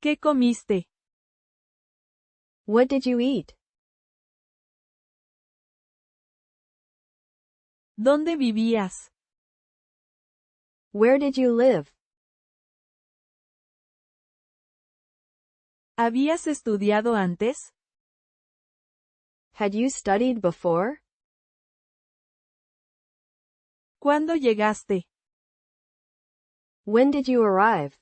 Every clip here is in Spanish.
¿Qué comiste? What did you eat? ¿Dónde vivías? Where did you live? ¿Habías estudiado antes? Had you studied before? ¿Cuándo llegaste? When did you arrive?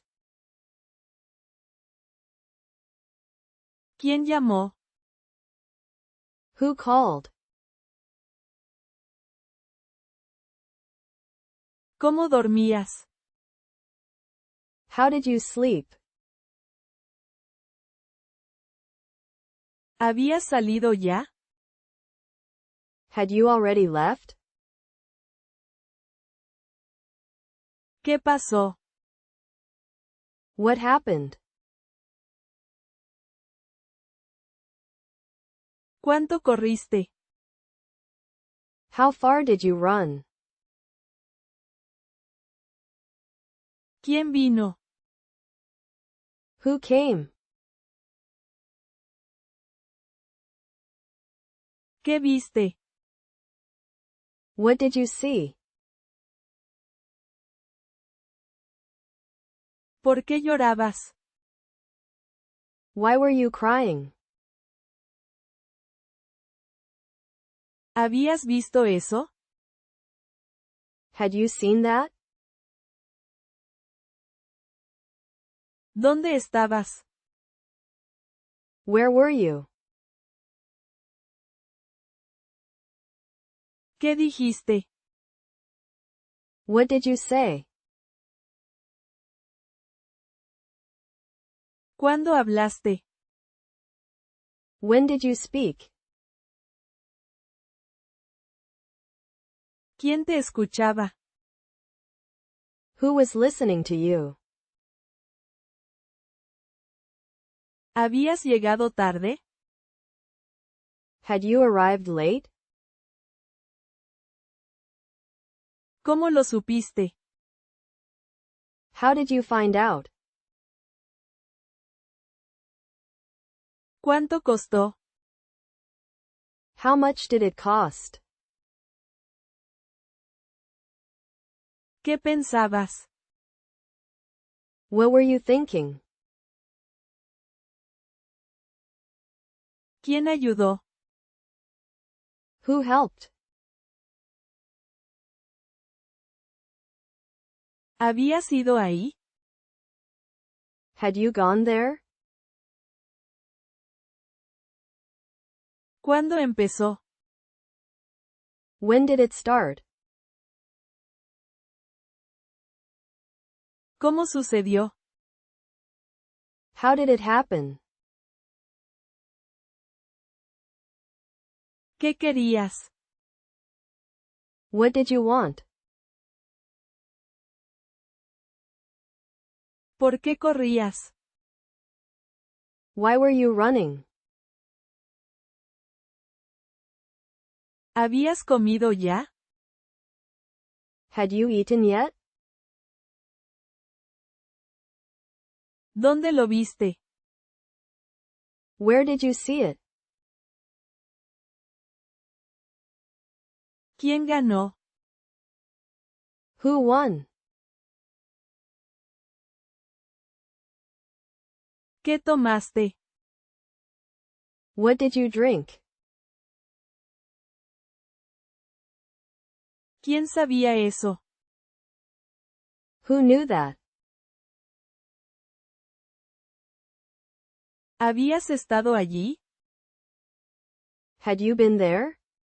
¿Quién llamó? Who called? ¿Cómo dormías? How did you sleep? ¿Habías salido ya? Had you already left? ¿Qué pasó? What happened? ¿Cuánto corriste? How far did you run? ¿Quién vino? Who came? ¿Qué viste? What did you see? ¿Por qué llorabas? Why were you crying? ¿Habías visto eso? Had you seen that? ¿Dónde estabas? Where were you? ¿Qué dijiste? What did you say? ¿Cuándo hablaste? When did you speak? ¿Quién te escuchaba? Who was listening to you? ¿Habías llegado tarde? Had you arrived late? ¿Cómo lo supiste? How did you find out? ¿Cuánto costó? How much did it cost? ¿Qué pensabas? What were you thinking? ¿Quién ayudó? Who helped? ¿Habías ido ahí? Had you gone there? ¿Cuándo empezó? When did it start? ¿Cómo sucedió? How did it happen? ¿Qué querías? What did you want? ¿Por qué corrías? Why were you running? ¿Habías comido ya? Had you eaten yet? ¿Dónde lo viste? Where did you see it? ¿Quién ganó? Who won? ¿Qué tomaste? What did you drink? ¿Quién sabía eso? Who knew that? ¿Habías estado allí? Had you been there?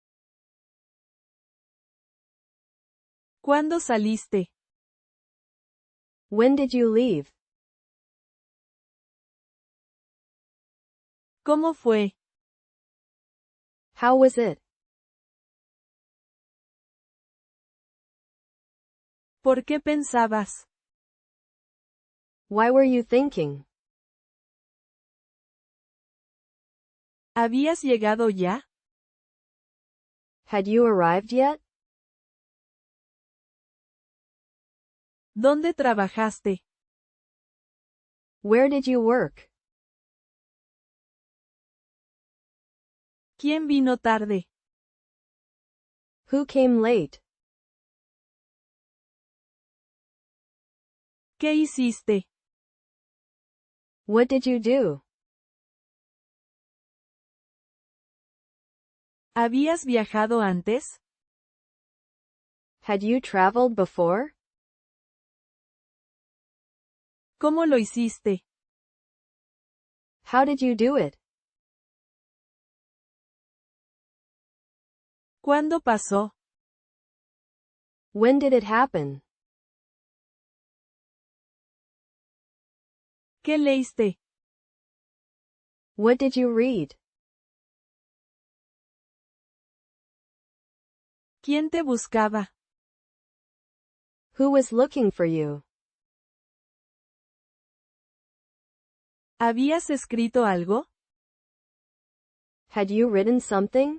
¿Cuándo saliste? When did you leave? ¿Cómo fue? How was it? ¿Por qué pensabas? Why were you thinking? ¿Habías llegado ya? Had you arrived yet? ¿Dónde trabajaste? Where did you work? ¿Quién vino tarde? Who came late? ¿Qué hiciste? What did you do? ¿Habías viajado antes? Had you traveled before? ¿Cómo lo hiciste? How did you do it? ¿Cuándo pasó? When did it happen? ¿Qué leíste? What did you read? ¿Quién te buscaba? Who was looking for you? ¿Habías escrito algo? Had you written something?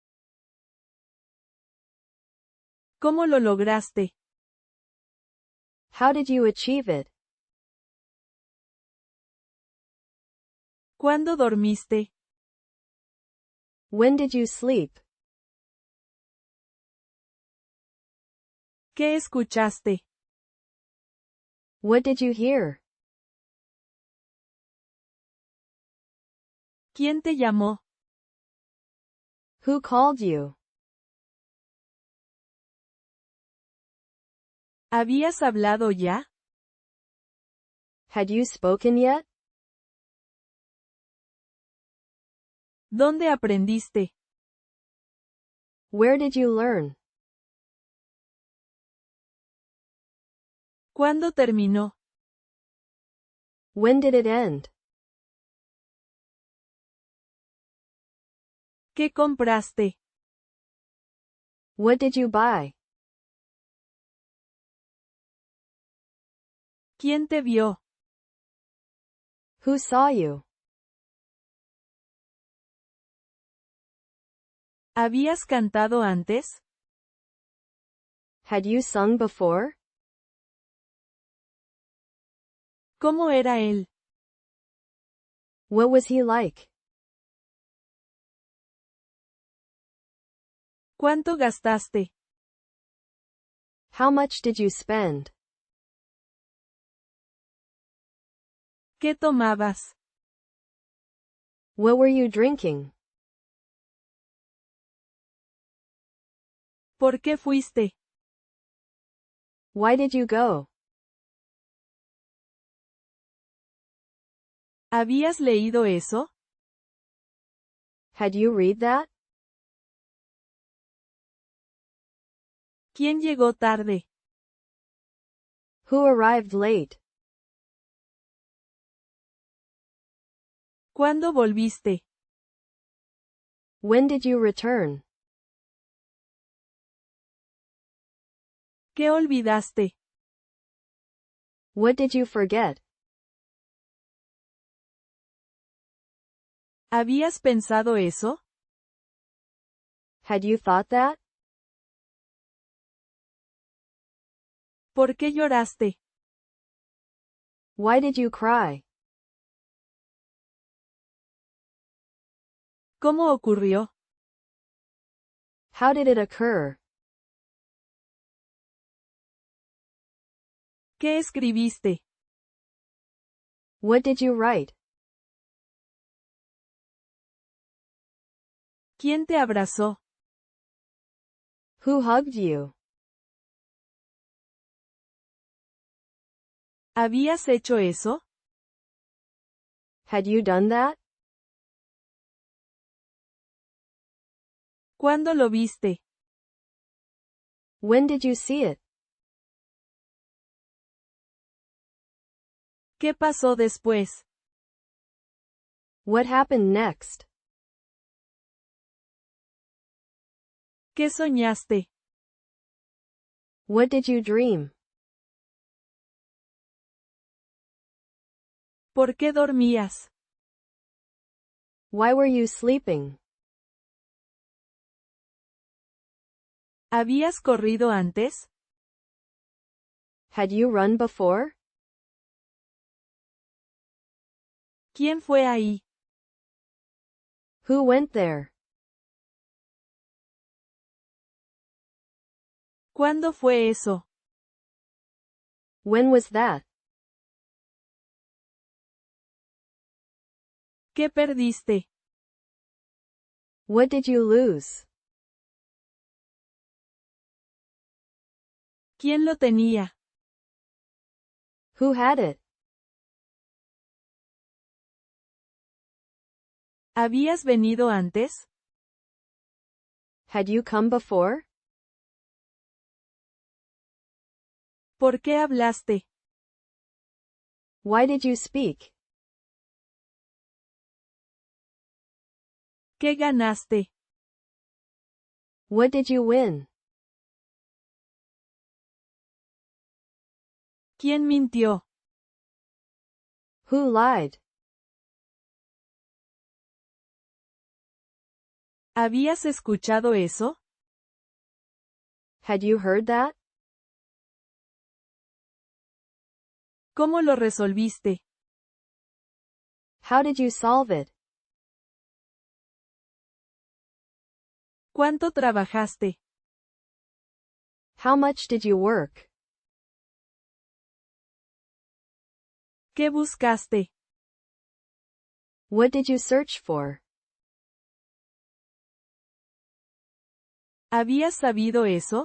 ¿Cómo lo lograste? How did you achieve it? ¿Cuándo dormiste? When did you sleep? ¿Qué escuchaste? What did you hear? ¿Quién te llamó? Who called you? ¿Habías hablado ya? Had you spoken yet? ¿Dónde aprendiste? Where did you learn? ¿Cuándo terminó? When did it end? ¿Qué compraste? What did you buy? ¿Quién te vio? Who saw you? ¿Habías cantado antes? Had you sung before? ¿Cómo era él? What was he like? ¿Cuánto gastaste? How much did you spend? ¿Qué tomabas? What were you drinking? ¿Por qué fuiste? Why did you go? ¿Habías leído eso? Had you read that? ¿Quién llegó tarde? Who arrived late? ¿Cuándo volviste? When did you return? ¿Qué olvidaste? What did you forget? ¿Habías pensado eso? Had you thought that? ¿Por qué lloraste? Why did you cry? ¿Cómo ocurrió? How did it occur? ¿Qué escribiste? What did you write? ¿Quién te abrazó? Who hugged you? ¿Habías hecho eso? Had you done that? ¿Cuándo lo viste? When did you see it? ¿Qué pasó después? What happened next? ¿Qué soñaste? What did you dream? ¿Por qué dormías? Why were you sleeping? ¿Habías corrido antes? Had you run before? ¿Quién fue ahí? Who went there? ¿Cuándo fue eso? When was that? ¿Qué perdiste? What did you lose? ¿Quién lo tenía? Who had it? ¿Habías venido antes? Had you come before? ¿Por qué hablaste? Why did you speak? ¿Qué ganaste? What did you win? ¿Quién mintió? Who lied? ¿Habías escuchado eso? Had you heard that? ¿Cómo lo resolviste? How did you solve it? ¿Cuánto trabajaste? How much did you work? ¿Qué buscaste? What did you search for? ¿Habías sabido eso?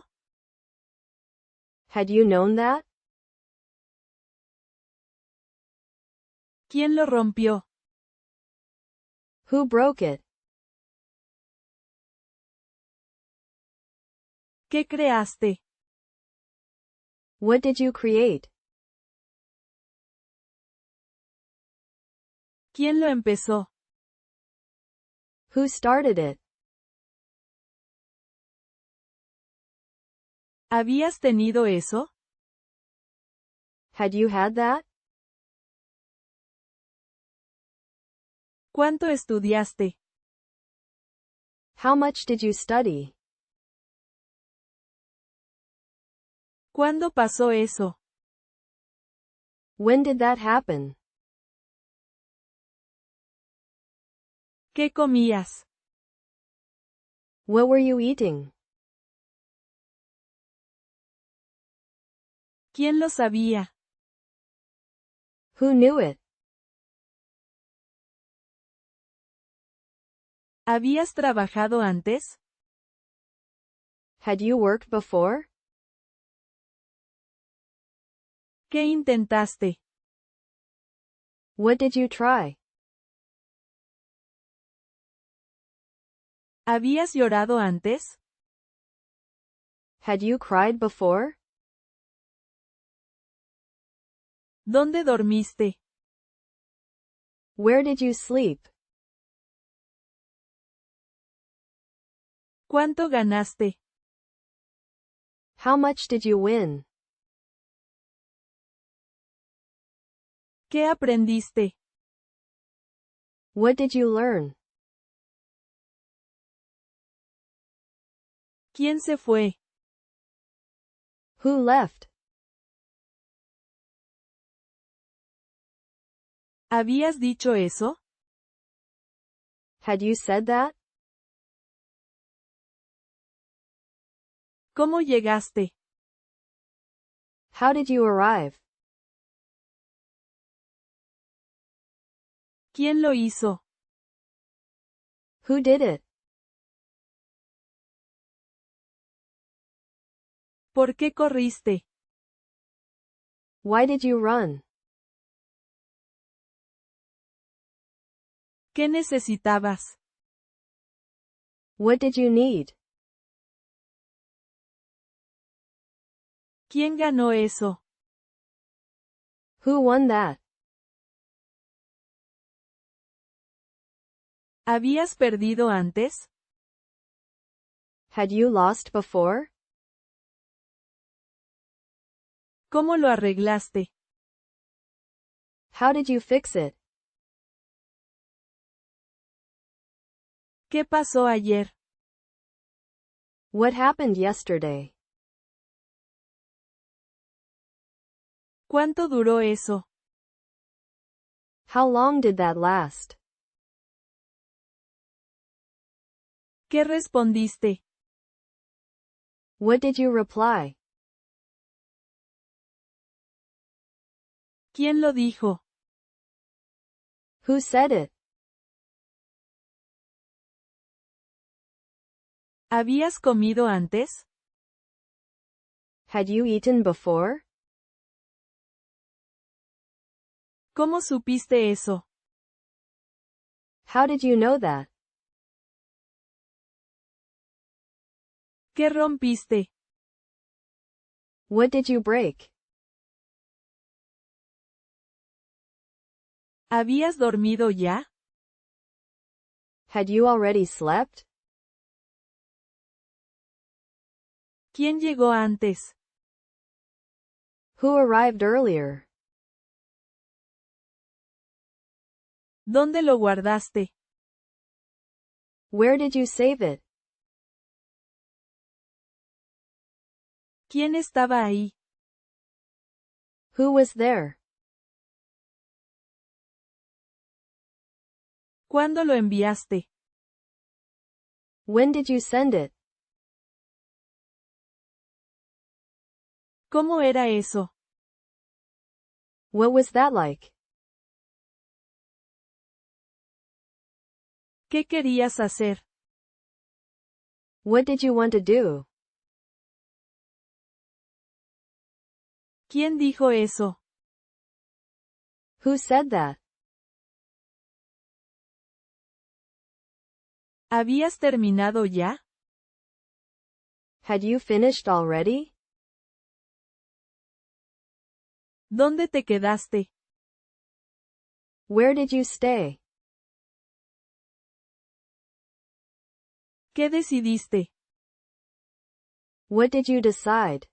Had you known that? ¿Quién lo rompió? Who broke it? ¿Qué creaste? What did you create? ¿Quién lo empezó? Who started it? ¿Habías tenido eso? Had you had that? ¿Cuánto estudiaste? How much did you study? ¿Cuándo pasó eso? When did that happen? ¿Qué comías? What were you eating? ¿Quién lo sabía? Who knew it? ¿Habías trabajado antes? Had you worked before? ¿Qué intentaste? What did you try? ¿Habías llorado antes? Had you cried before? ¿Dónde dormiste? Where did you sleep? ¿Cuánto ganaste? How much did you win? ¿Qué aprendiste? What did you learn? ¿Quién se fue? Who left? ¿Habías dicho eso? Had you said that? ¿Cómo llegaste? How did you arrive? ¿Quién lo hizo? Who did it? ¿Por qué corriste? Why did you run? ¿Qué necesitabas? What did you need? ¿Quién ganó eso? Who won that? ¿Habías perdido antes? Had you lost before? ¿Cómo lo arreglaste? How did you fix it? ¿Qué pasó ayer? What happened yesterday? ¿Cuánto duró eso? How long did that last? ¿Qué respondiste? What did you reply? ¿Quién lo dijo? Who said it? ¿Habías comido antes? Had you eaten before? ¿Cómo supiste eso? How did you know that? ¿Qué rompiste? What did you break? ¿Habías dormido ya? Had you already slept? ¿Quién llegó antes? Who arrived earlier? ¿Dónde lo guardaste? Where did you save it? ¿Quién estaba ahí? Who was there? ¿Cuándo lo enviaste? When did you send it? ¿Cómo era eso? What was that like? ¿Qué querías hacer? What did you want to do? ¿Quién dijo eso? Who said that? ¿Habías terminado ya? Had you finished already? ¿Dónde te quedaste? Where did you stay? ¿Qué decidiste? What did you decide?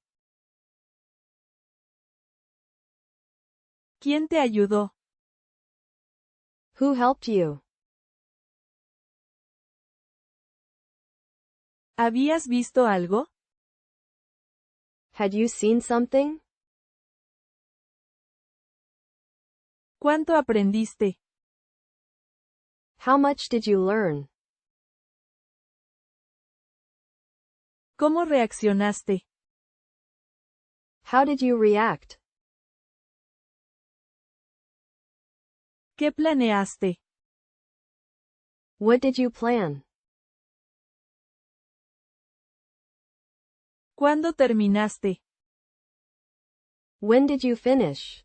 ¿Quién te ayudó? Who helped you? ¿Habías visto algo? Had you seen something? ¿Cuánto aprendiste? How much did you learn? ¿Cómo reaccionaste? How did you react? ¿Qué planeaste? What did you plan? ¿Cuándo terminaste? When did you finish?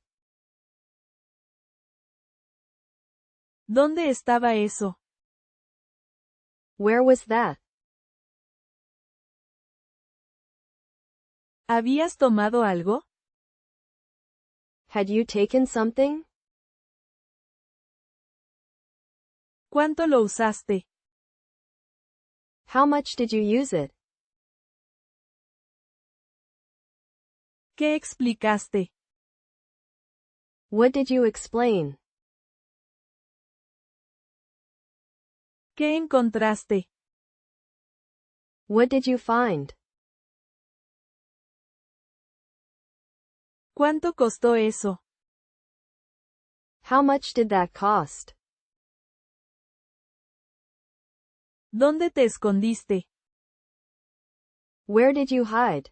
¿Dónde estaba eso? Where was that? ¿Habías tomado algo? Had you taken something? ¿Cuánto lo usaste? How much did you use it? ¿Qué explicaste? What did you explain? ¿Qué encontraste? What did you find? ¿Cuánto costó eso? How much did that cost? ¿Dónde te escondiste? Where did you hide?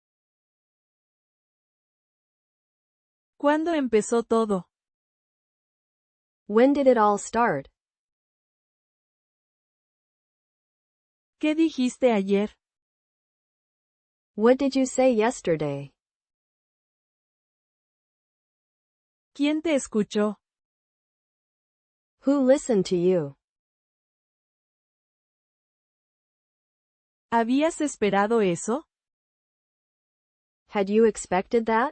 ¿Cuándo empezó todo? When did it all start? ¿Qué dijiste ayer? What did you say yesterday? ¿Quién te escuchó? Who listened to you? ¿Habías esperado eso? Had you expected that?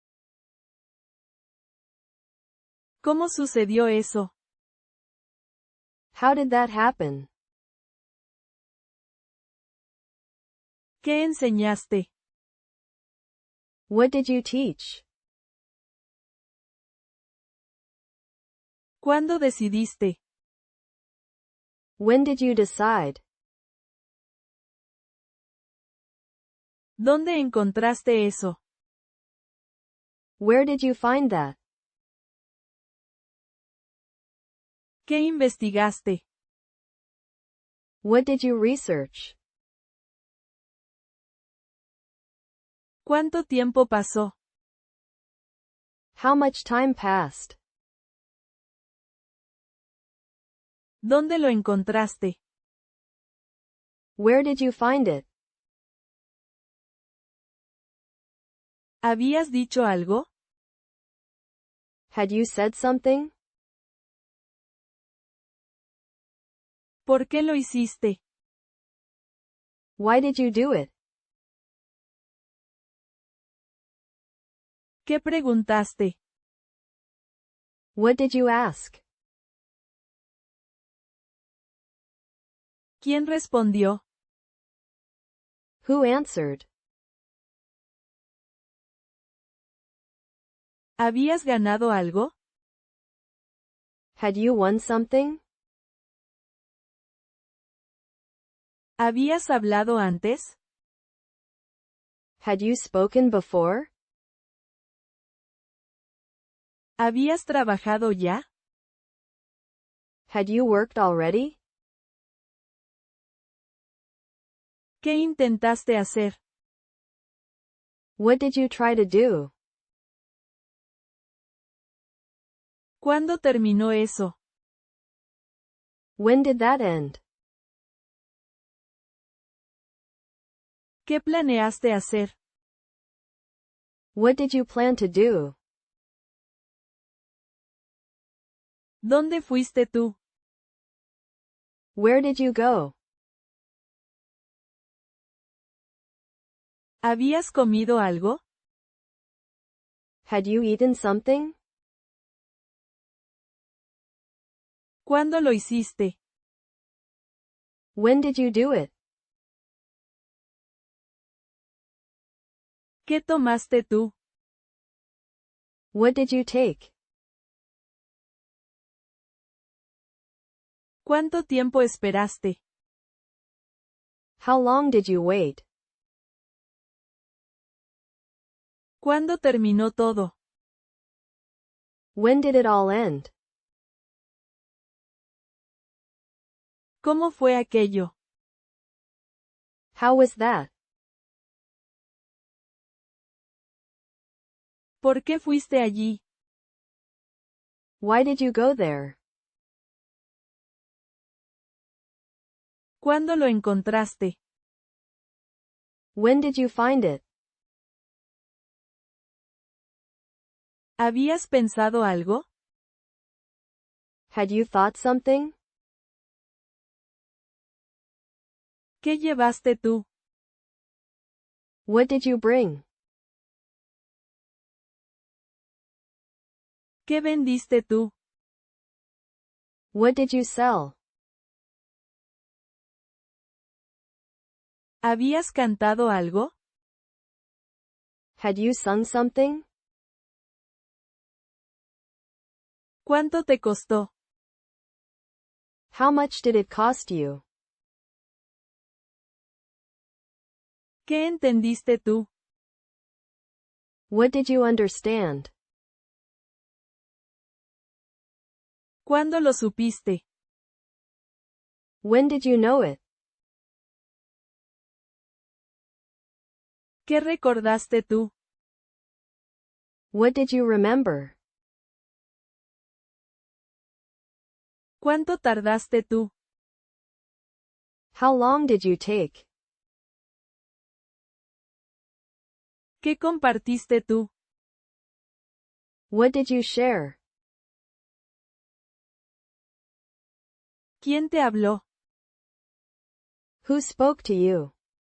¿Cómo sucedió eso? How did that happen? ¿Qué enseñaste? What did you teach? ¿Cuándo decidiste? When did you decide? ¿Dónde encontraste eso? Where did you find that? ¿Qué investigaste? What did you research? ¿Cuánto tiempo pasó? How much time passed? ¿Dónde lo encontraste? Where did you find it? ¿Habías dicho algo? Had you said something? ¿Por qué lo hiciste? Why did you do it? ¿Qué preguntaste? What did you ask? ¿Quién respondió? Who answered? ¿Habías ganado algo? Had you won something? ¿Habías hablado antes? Had you spoken before? ¿Habías trabajado ya? Had you worked already? ¿Qué intentaste hacer? What did you try to do? ¿Cuándo terminó eso? When did that end? ¿Qué planeaste hacer? What did you plan to do? ¿Dónde fuiste tú? Where did you go? ¿Habías comido algo? Had you eaten something? ¿Cuándo lo hiciste? When did you do it? ¿Qué tomaste tú? What did you take? ¿Cuánto tiempo esperaste? How long did you wait? ¿Cuándo terminó todo? When did it all end? ¿Cómo fue aquello? How was that? ¿Por qué fuiste allí? Why did you go there? ¿Cuándo lo encontraste? When did you find it? ¿Habías pensado algo? Had you thought something? ¿Qué llevaste tú? What did you bring? ¿Qué vendiste tú? What did you sell? ¿Habías cantado algo? Had you sung something? ¿Cuánto te costó? How much did it cost you? ¿Qué entendiste tú? What did you understand? ¿Cuándo lo supiste? When did you know it? ¿Qué recordaste tú? What did you remember? ¿Cuánto tardaste tú? How long did you take? ¿Qué compartiste tú? What did you share? ¿Quién te habló? Who spoke to you?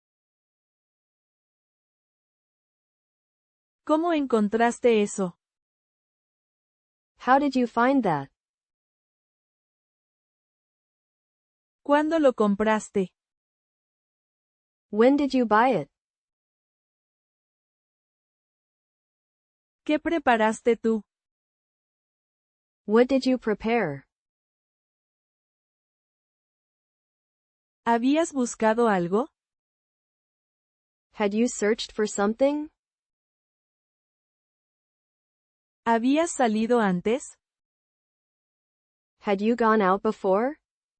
¿Cómo encontraste eso? How did you find that? ¿Cuándo lo compraste? When did you buy it? ¿Qué preparaste tú? What did you prepare? ¿Habías buscado algo? Had you searched for something? ¿Habías salido antes? Had you gone out before?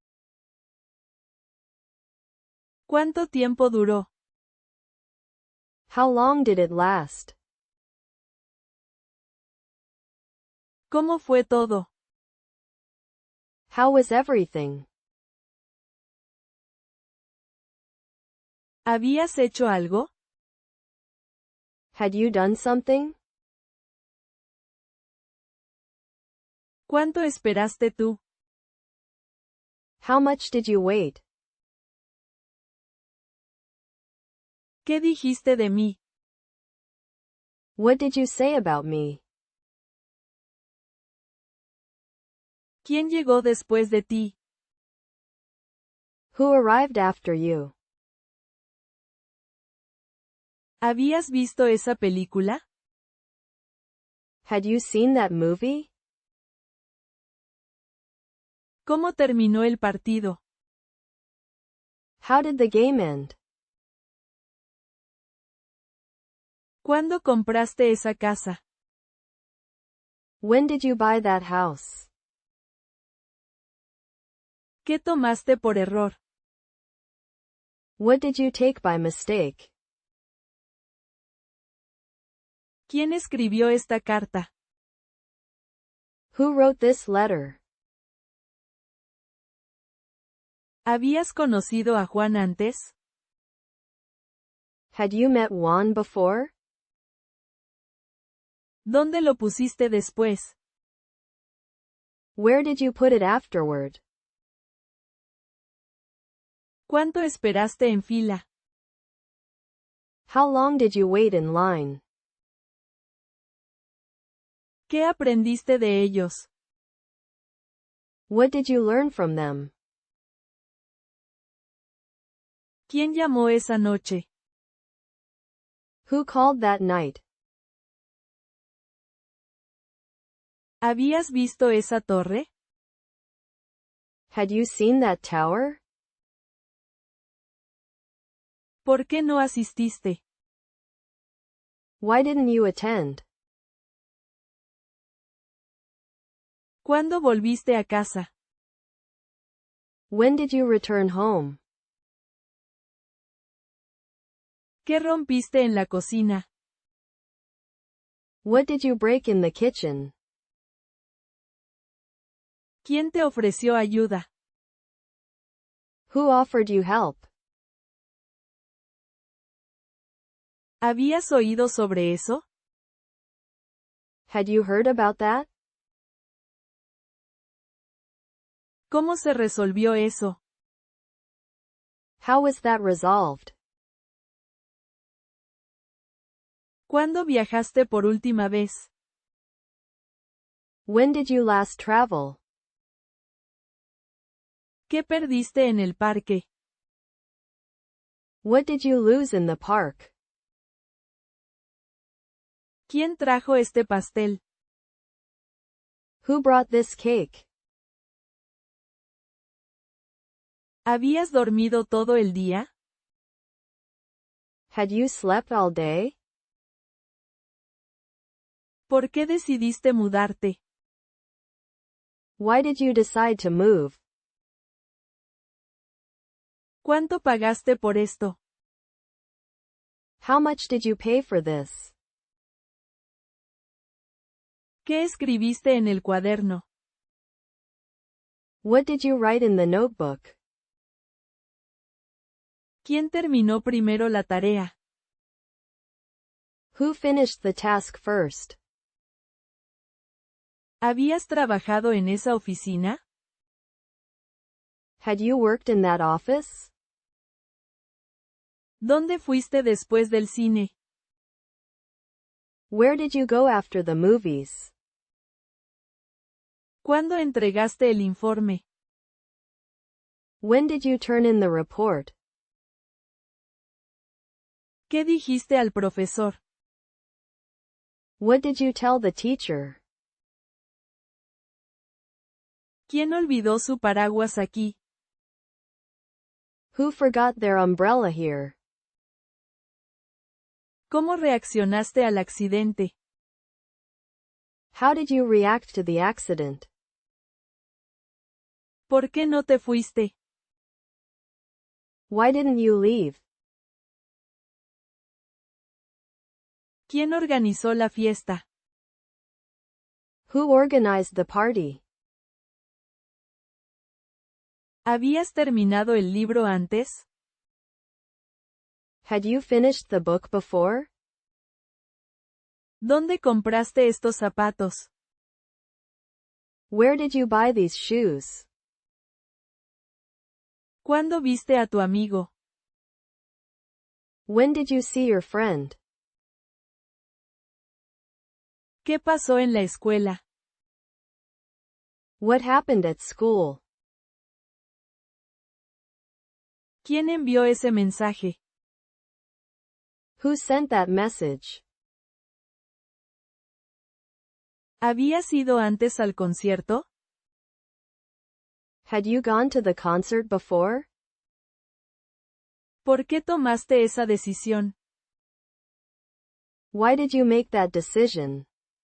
¿Cuánto tiempo duró? How long did it last? ¿Cómo fue todo? How was everything? ¿Habías hecho algo? Had you done something? ¿Cuánto esperaste tú? How much did you wait? ¿Qué dijiste de mí? What did you say about me? ¿Quién llegó después de ti? Who arrived after you? ¿Habías visto esa película? Had you seen that movie? ¿Cómo terminó el partido? How did the game end? ¿Cuándo compraste esa casa? When did you buy that house? ¿Qué tomaste por error? What did you take by mistake? ¿Quién escribió esta carta? Who wrote this letter? ¿Habías conocido a Juan antes? Had you met Juan before? ¿Dónde lo pusiste después? Where did you put it afterward? ¿Cuánto esperaste en fila? How long did you wait in line? ¿Qué aprendiste de ellos? What did you learn from them? ¿Quién llamó esa noche? Who called that night? ¿Habías visto esa torre? Had you seen that tower? ¿Por qué no asististe? Why didn't you attend? ¿Cuándo volviste a casa? When did you return home? ¿Qué rompiste en la cocina? What did you break in the kitchen? ¿Quién te ofreció ayuda? Who offered you help? ¿Habías oído sobre eso? Had you heard about that? ¿Cómo se resolvió eso? How was that resolved? ¿Cuándo viajaste por última vez? When did you last travel? ¿Qué perdiste en el parque? What did you lose in the park? ¿Quién trajo este pastel? Who brought this cake? ¿Habías dormido todo el día? Had you slept all day? ¿Por qué decidiste mudarte? Why did you decide to move? ¿Cuánto pagaste por esto? How much did you pay for this? ¿Qué escribiste en el cuaderno? What did you write in the notebook? ¿Quién terminó primero la tarea? Who finished the task first? ¿Habías trabajado en esa oficina? Had you worked in that office? ¿Dónde fuiste después del cine? Where did you go after the movies? ¿Cuándo entregaste el informe? When did you turn in the report? ¿Qué dijiste al profesor? What did you tell the teacher? ¿Quién olvidó su paraguas aquí? Who forgot their umbrella here? ¿Cómo reaccionaste al accidente? How did you react to the accident? ¿Por qué no te fuiste? Why didn't you leave? ¿Quién organizó la fiesta? Who organized the party? ¿Habías terminado el libro antes? Had you finished the book before? ¿Dónde compraste estos zapatos? Where did you buy these shoes? ¿Cuándo viste a tu amigo? When did you see your friend? ¿Qué pasó en la escuela? What happened at school? ¿Quién envió ese mensaje? Who sent that message? ¿Habías ido antes al concierto? Had you gone to the concert before? ¿Por qué tomaste esa decisión? Why did you make that decision?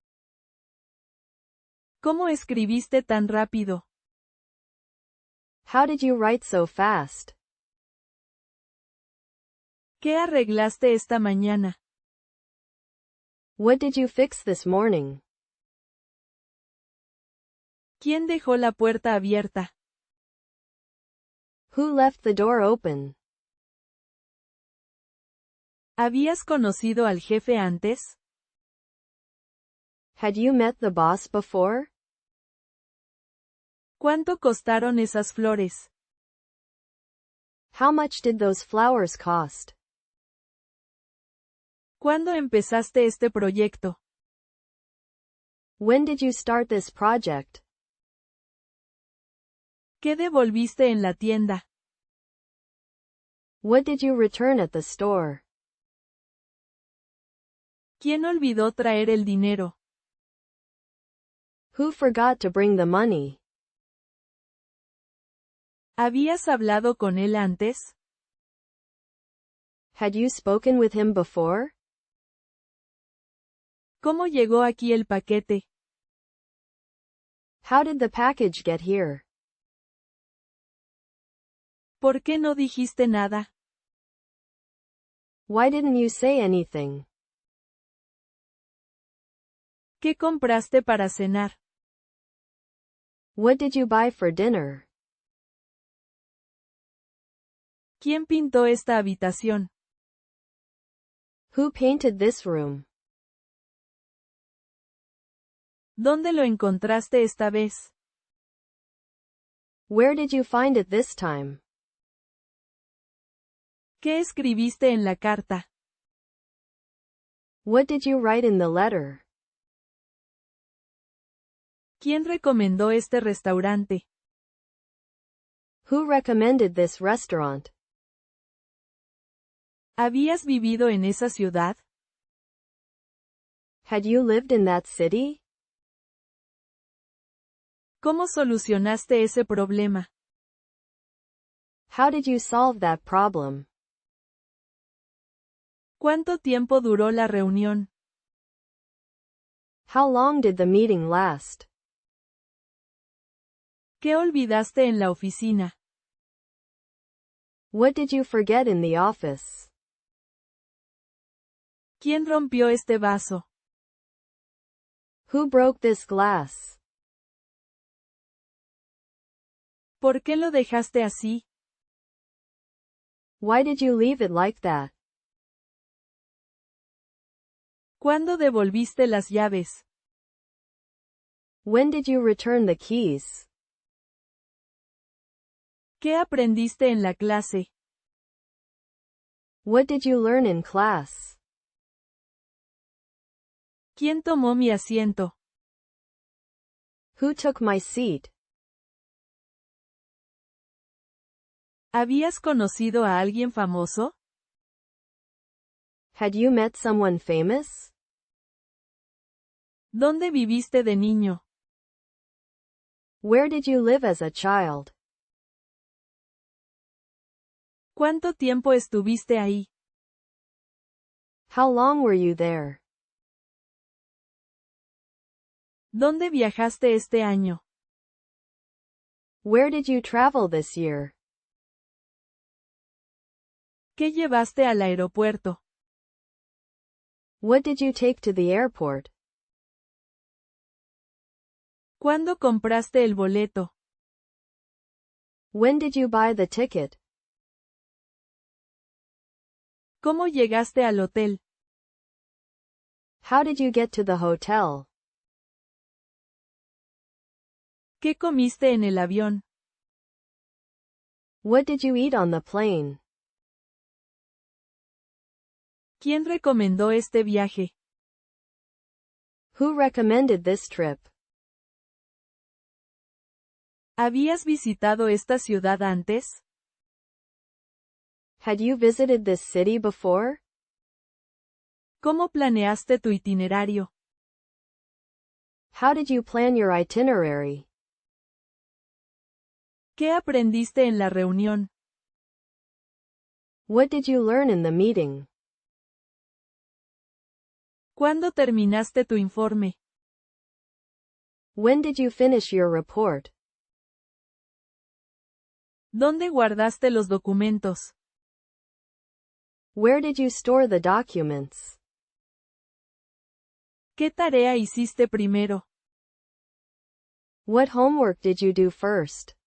¿Cómo escribiste tan rápido? How did you write so fast? ¿Qué arreglaste esta mañana? What did you fix this morning? ¿Quién dejó la puerta abierta? Who left the door open? ¿Habías conocido al jefe antes? Had you met the boss before? ¿Cuánto costaron esas flores? How much did those flowers cost? ¿Cuándo empezaste este proyecto? When did you start this project? ¿Qué devolviste en la tienda? What did you return at the store? ¿Quién olvidó traer el dinero? Who forgot to bring the money? ¿Habías hablado con él antes? Had you spoken with him before? ¿Cómo llegó aquí el paquete? How did the package get here? ¿Por qué no dijiste nada? Why didn't you say anything? ¿Qué compraste para cenar? What did you buy for dinner? ¿Quién pintó esta habitación? Who painted this room? ¿Dónde lo encontraste esta vez? Where did you find it this time? ¿Qué escribiste en la carta? What did you write in the letter? ¿Quién recomendó este restaurante? Who recommended this restaurant? ¿Habías vivido en esa ciudad? Had you lived in that city? ¿Cómo solucionaste ese problema? How did you solve that problem? ¿Cuánto tiempo duró la reunión? How long did the meeting last? ¿Qué olvidaste en la oficina? What did you forget in the office? ¿Quién rompió este vaso? Who broke this glass? ¿Por qué lo dejaste así? Why did you leave it like that? ¿Cuándo devolviste las llaves? When did you return the keys? ¿Qué aprendiste en la clase? What did you learn in class? ¿Quién tomó mi asiento? Who took my seat? ¿Habías conocido a alguien famoso? Had you met someone famous? ¿Dónde viviste de niño? Where did you live as a child? ¿Cuánto tiempo estuviste ahí? How long were you there? ¿Dónde viajaste este año? Where did you travel this year? ¿Qué llevaste al aeropuerto? What did you take to the airport? ¿Cuándo compraste el boleto? When did you buy the ticket? ¿Cómo llegaste al hotel? How did you get to the hotel? ¿Qué comiste en el avión? What did you eat on the plane? ¿Quién recomendó este viaje? Who recommended this trip? ¿Habías visitado esta ciudad antes? Had you visited this city before? ¿Cómo planeaste tu itinerario? How did you plan your itinerary? ¿Qué aprendiste en la reunión? What did you learn in the meeting? ¿Cuándo terminaste tu informe? When did you finish your report? ¿Dónde guardaste los documentos? Where did you store the documents? ¿Qué tarea hiciste primero? What homework did you do first?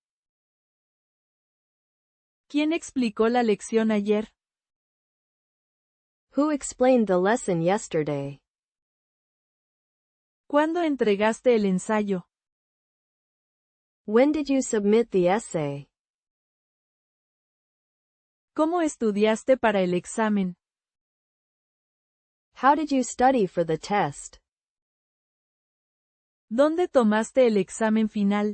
¿Quién explicó la lección ayer? Who explained the lesson yesterday? ¿Cuándo entregaste el ensayo? When did you submit the essay? ¿Cómo estudiaste para el examen? How did you study for the test? ¿Dónde tomaste el examen final?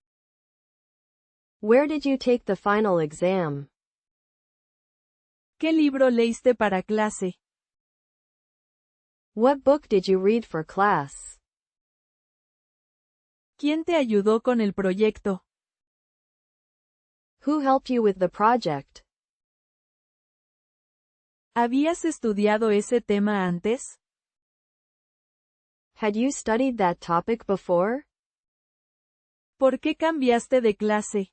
Where did you take the final exam? ¿Qué libro leíste para clase? What book did you read for class? ¿Quién te ayudó con el proyecto? Who helped you with the project? ¿Habías estudiado ese tema antes? Had you studied that topic before? ¿Por qué cambiaste de clase?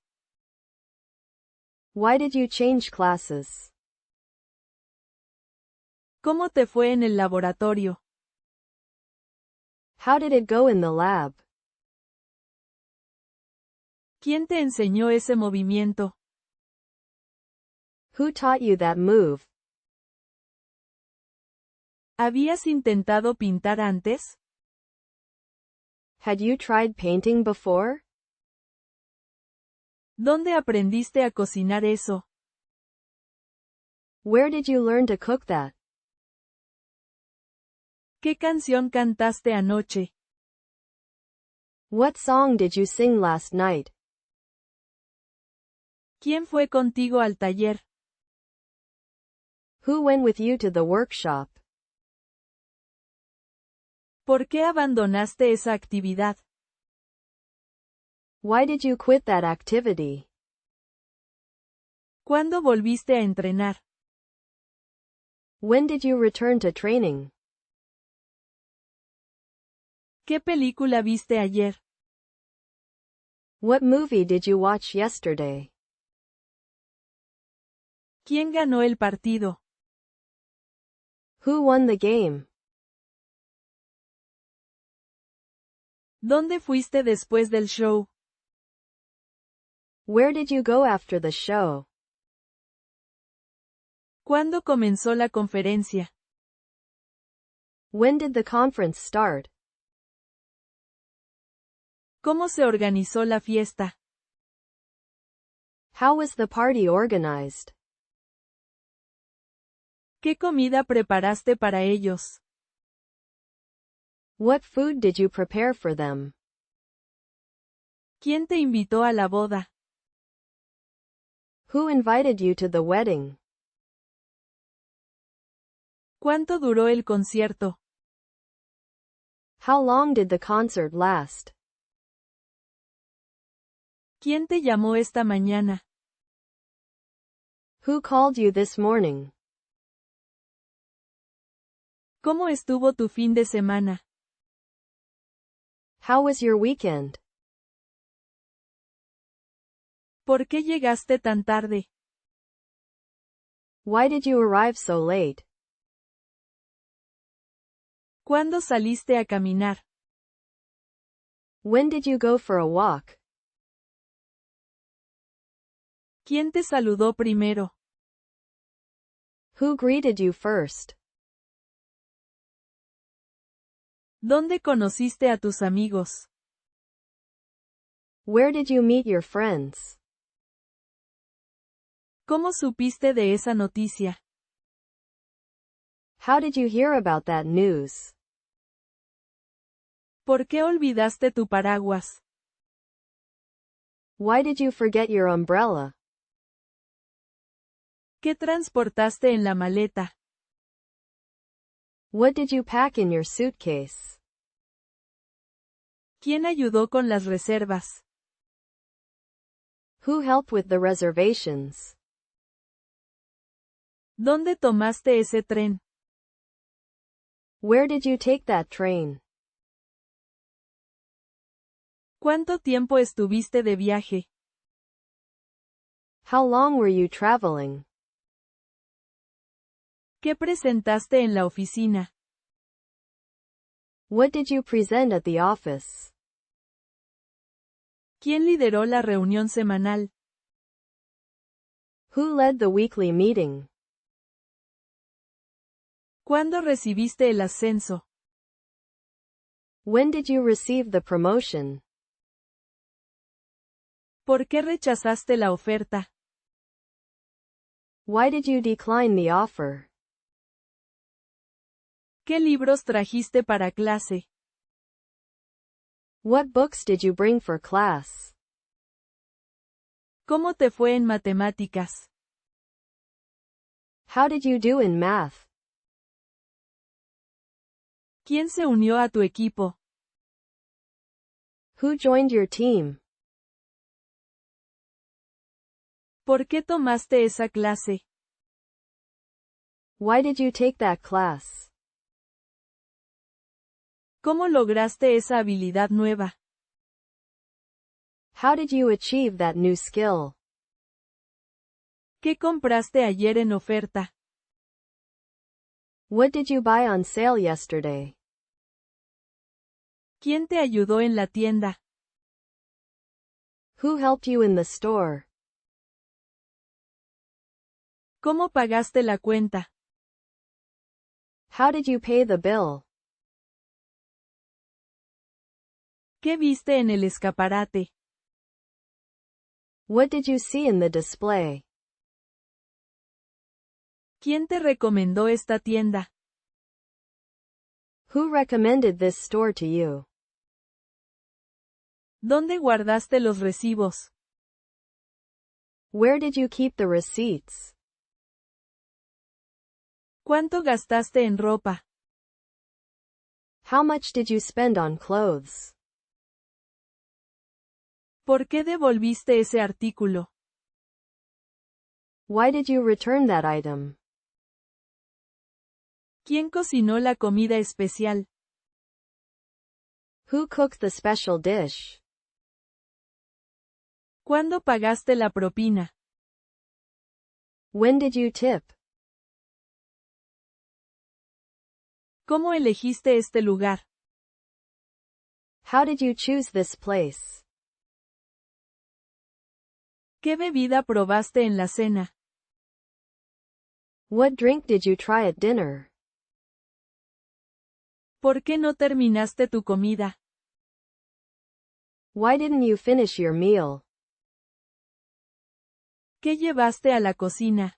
Why did you change classes? ¿Cómo te fue en el laboratorio? How did it go in the lab? ¿Quién te enseñó ese movimiento? Who taught you that move? ¿Habías intentado pintar antes? Had you tried painting before? ¿Dónde aprendiste a cocinar eso? Where did you learn to cook that? ¿Qué canción cantaste anoche? What song did you sing last night? ¿Quién fue contigo al taller? Who went with you to the workshop? ¿Por qué abandonaste esa actividad? Why did you quit that activity? ¿Cuándo volviste a entrenar? When did you return to training? ¿Qué película viste ayer? What movie did you watch yesterday? ¿Quién ganó el partido? Who won the game? ¿Dónde fuiste después del show? Where did you go after the show? ¿Cuándo comenzó la conferencia? When did the conference start? ¿Cómo se organizó la fiesta? How was the party organized? ¿Qué comida preparaste para ellos? What food did you prepare for them? ¿Quién te invitó a la boda? Who invited you to the wedding? ¿Cuánto duró el concierto? How long did the concert last? ¿Quién te llamó esta mañana? Who called you this morning? ¿Cómo estuvo tu fin de semana? How was your weekend? ¿Por qué llegaste tan tarde? Why did you arrive so late? ¿Cuándo saliste a caminar? When did you go for a walk? ¿Quién te saludó primero? Who greeted you first? ¿Dónde conociste a tus amigos? Where did you meet your friends? ¿Cómo supiste de esa noticia? How did you hear about that news? ¿Por qué olvidaste tu paraguas? Why did you forget your umbrella? ¿Qué transportaste en la maleta? What did you pack in your suitcase? ¿Quién ayudó con las reservas? Who helped with the reservations? ¿Dónde tomaste ese tren? Where did you take that train? ¿Cuánto tiempo estuviste de viaje? How long were you traveling? ¿Qué presentaste en la oficina? What did you present at the office? ¿Quién lideró la reunión semanal? Who led the weekly meeting? ¿Cuándo recibiste el ascenso? When did you receive the promotion? ¿Por qué rechazaste la oferta? Why did you decline the offer? ¿Qué libros trajiste para clase? What books did you bring for class? ¿Cómo te fue en matemáticas? How did you do in math? ¿Quién se unió a tu equipo? Who joined your team? ¿Por qué tomaste esa clase? Why did you take that class? ¿Cómo lograste esa habilidad nueva? How did you achieve that new skill? ¿Qué compraste ayer en oferta? What did you buy on sale yesterday? ¿Quién te ayudó en la tienda? Who helped you in the store? ¿Cómo pagaste la cuenta? How did you pay the bill? ¿Qué viste en el escaparate? What did you see in the display? ¿Quién te recomendó esta tienda? Who recommended this store to you? ¿Dónde guardaste los recibos? Where did you keep the receipts? ¿Cuánto gastaste en ropa? How much did you spend on clothes? ¿Por qué devolviste ese artículo? Why did you return that item? ¿Quién cocinó la comida especial? Who cooked the special dish? ¿Cuándo pagaste la propina? When did you tip? ¿Cómo elegiste este lugar? How did you choose this place? ¿Qué bebida probaste en la cena? What drink did you try at dinner? ¿Por qué no terminaste tu comida? Why didn't you finish your meal? ¿Qué llevaste a la cocina?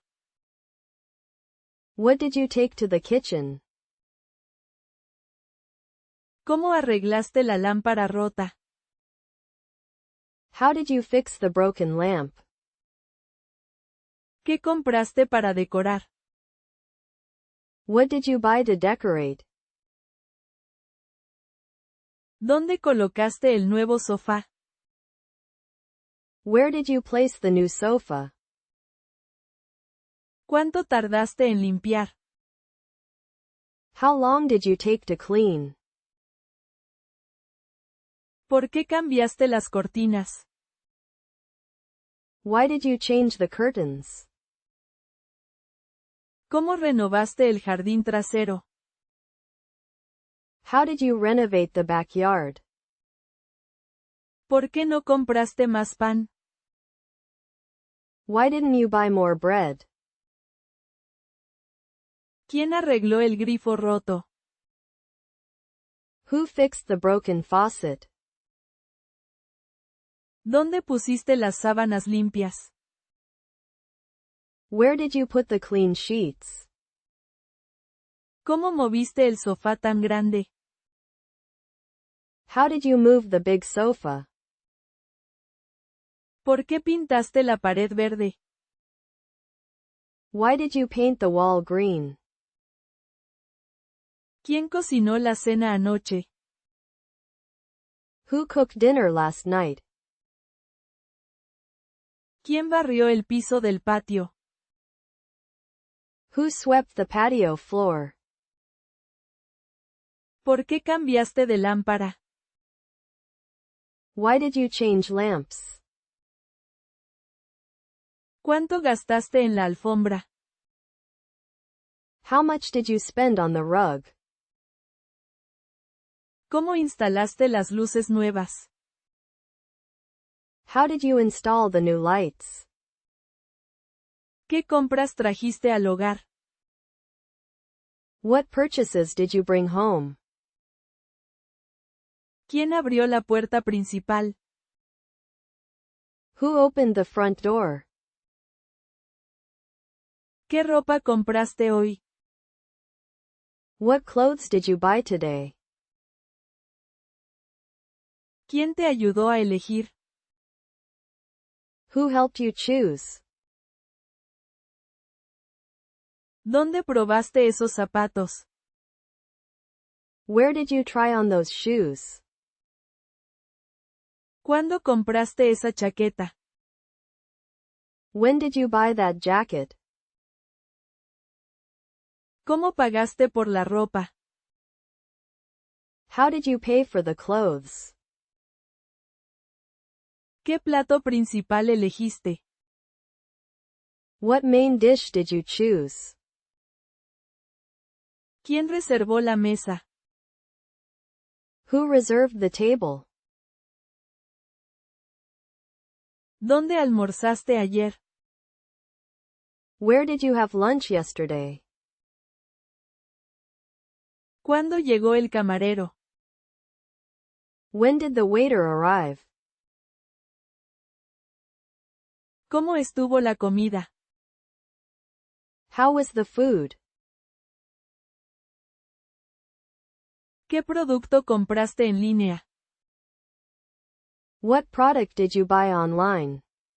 What did you take to the kitchen? ¿Cómo arreglaste la lámpara rota? How did you fix the broken lamp? ¿Qué compraste para decorar? What did you buy to decorate? ¿Dónde colocaste el nuevo sofá? Where did you place the new sofa? ¿Cuánto tardaste en limpiar? How long did you take to clean? ¿Por qué cambiaste las cortinas? Why did you change the curtains? ¿Cómo renovaste el jardín trasero? How did you renovate the backyard? ¿Por qué no compraste más pan? Why didn't you buy more bread? ¿Quién arregló el grifo roto? Who fixed the broken faucet? ¿Dónde pusiste las sábanas limpias? Where did you put the clean sheets? ¿Cómo moviste el sofá tan grande? How did you move the big sofa? ¿Por qué pintaste la pared verde? Why did you paint the wall green? ¿Quién cocinó la cena anoche? Who cooked dinner last night? ¿Quién barrió el piso del patio? Who swept the patio floor? ¿Por qué cambiaste de lámpara? Why did you change lamps? ¿Cuánto gastaste en la alfombra? How much did you spend on the rug? ¿Cómo instalaste las luces nuevas? How did you install the new lights? ¿Qué compras trajiste al hogar? What purchases did you bring home? ¿Quién abrió la puerta principal? Who opened the front door? ¿Qué ropa compraste hoy? What clothes did you buy today? ¿Quién te ayudó a elegir? Who helped you choose? ¿Dónde probaste esos zapatos? Where did you try on those shoes? ¿Cuándo compraste esa chaqueta? When did you buy that jacket? ¿Cómo pagaste por la ropa? How did you pay for the clothes? ¿Qué plato principal elegiste? What main dish did you choose? ¿Quién reservó la mesa? Who reserved the table? ¿Dónde almorzaste ayer? Where did you have lunch yesterday? ¿Cuándo llegó el camarero? When did the waiter arrive? ¿Cómo estuvo la comida? How was the food? ¿Qué producto compraste en línea? What product did you buy online?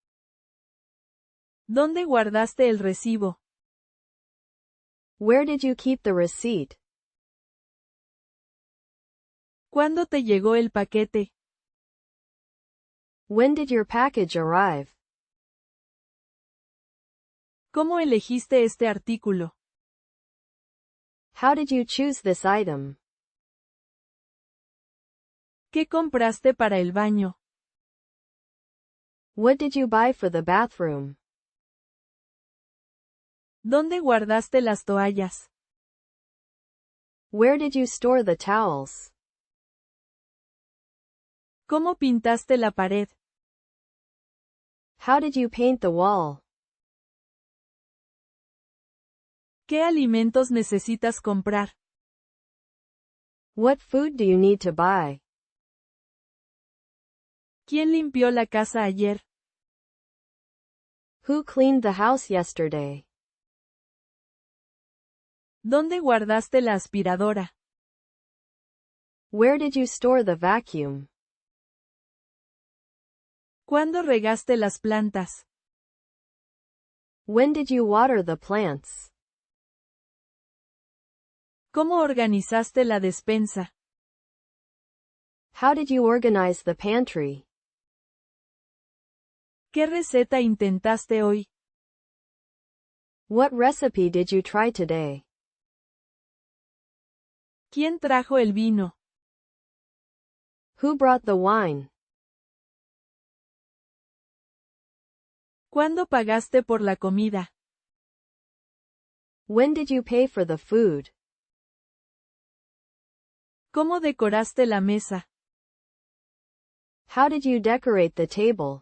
¿Dónde guardaste el recibo? Where did you keep the receipt? ¿Cuándo te llegó el paquete? When did your package arrive? ¿Cómo elegiste este artículo? How did you choose this item? ¿Qué compraste para el baño? What did you buy for the bathroom? ¿Dónde guardaste las toallas? Where did you store the towels? ¿Cómo pintaste la pared? How did you paint the wall? ¿Qué alimentos necesitas comprar? What food do you need to buy? ¿Quién limpió la casa ayer? Who cleaned the house yesterday? ¿Dónde guardaste la aspiradora? Where did you store the vacuum? ¿Cuándo regaste las plantas? When did you water the plants? ¿Cómo organizaste la despensa? How did you organize the pantry? ¿Qué receta intentaste hoy? What recipe did you try today? ¿Quién trajo el vino? Who brought the wine? ¿Cuándo pagaste por la comida? When did you pay for the food? ¿Cómo decoraste la mesa? How did you decorate the table?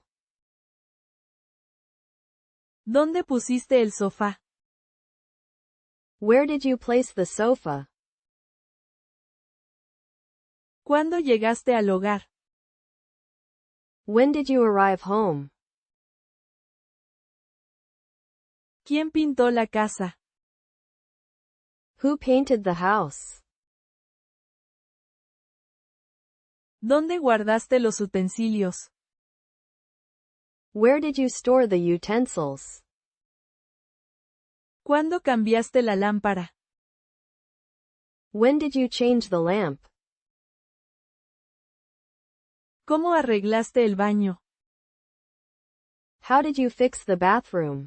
¿Dónde pusiste el sofá? Where did you place the sofa? ¿Cuándo llegaste al hogar? When did you arrive home? ¿Quién pintó la casa? Who painted the house? ¿Dónde guardaste los utensilios? Where did you store the utensils? ¿Cuándo cambiaste la lámpara? When did you change the lamp? ¿Cómo arreglaste el baño? How did you fix the bathroom?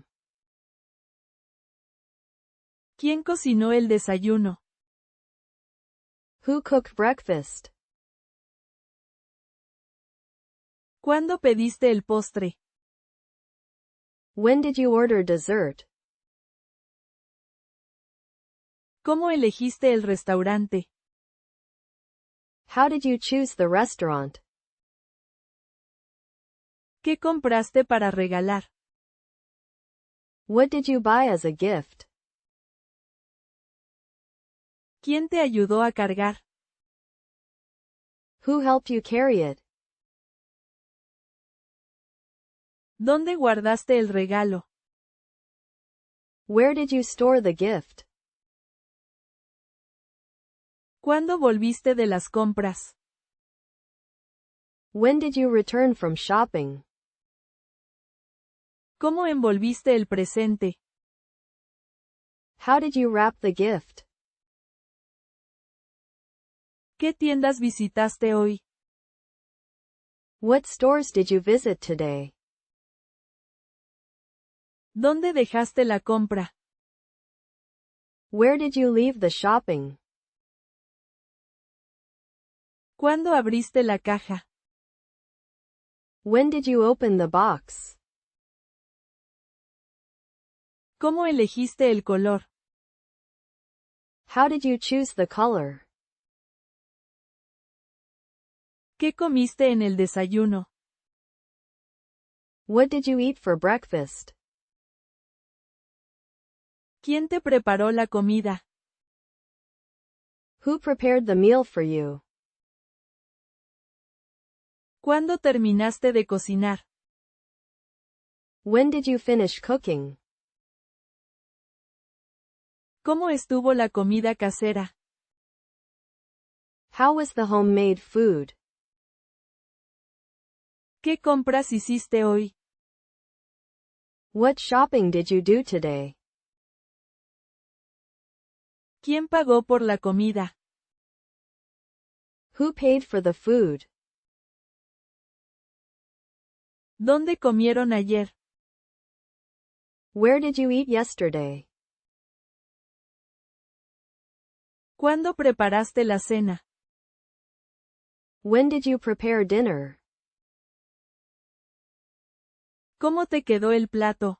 ¿Quién cocinó el desayuno? Who cooked breakfast? ¿Cuándo pediste el postre? When did you order dessert? ¿Cómo elegiste el restaurante? How did you choose the restaurant? ¿Qué compraste para regalar? What did you buy as a gift? ¿Quién te ayudó a cargar? Who helped you carry it? ¿Dónde guardaste el regalo? Where did you store the gift? ¿Cuándo volviste de las compras? When did you return from shopping? ¿Cómo envolviste el presente? How did you wrap the gift? ¿Qué tiendas visitaste hoy? What stores did you visit today? ¿Dónde dejaste la compra? Where did you leave the shopping? ¿Cuándo abriste la caja? When did you open the box? ¿Cómo elegiste el color? How did you choose the color? ¿Qué comiste en el desayuno? What did you eat for breakfast? ¿Quién te preparó la comida? Who prepared the meal for you? ¿Cuándo terminaste de cocinar? When did you finish cooking? ¿Cómo estuvo la comida casera? How was the homemade food? ¿Qué compras hiciste hoy? What shopping did you do today? ¿Quién pagó por la comida? Who paid for the food? ¿Dónde comieron ayer? Where did you eat yesterday? ¿Cuándo preparaste la cena? When did you prepare dinner? ¿Cómo te quedó el plato?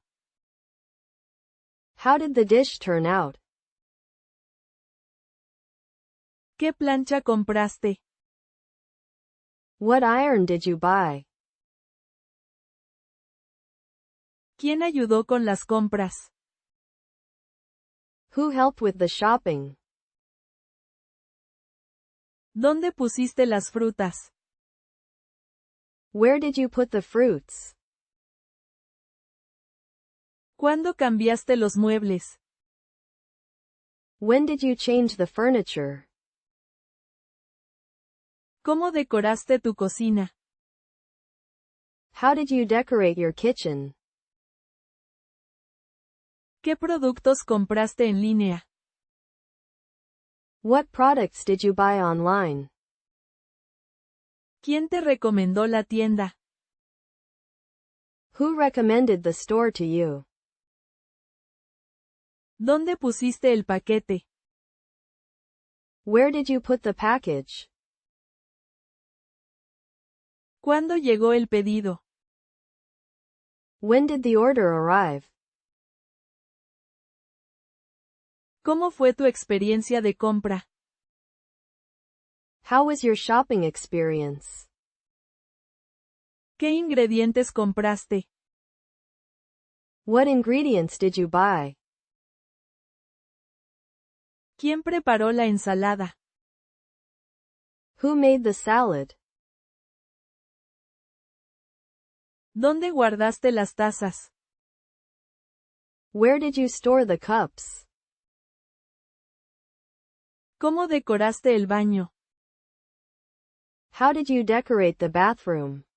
How did the dish turn out? ¿Qué plancha compraste? What iron did you buy? ¿Quién ayudó con las compras? Who helped with the shopping? ¿Dónde pusiste las frutas? Where did you put the fruits? ¿Cuándo cambiaste los muebles? When did you change the furniture? ¿Cómo decoraste tu cocina? How did you decorate your kitchen? ¿Qué productos compraste en línea? What products did you buy online? ¿Quién te recomendó la tienda? Who recommended the store to you? ¿Dónde pusiste el paquete? Where did you put the package? ¿Cuándo llegó el pedido? When did the order arrive? ¿Cómo fue tu experiencia de compra? How was your shopping experience? ¿Qué ingredientes compraste? What ingredients did you buy? ¿Quién preparó la ensalada? Who made the salad? ¿Dónde guardaste las tazas? Where did you store the cups? ¿Cómo decoraste el baño? How did you decorate the bathroom?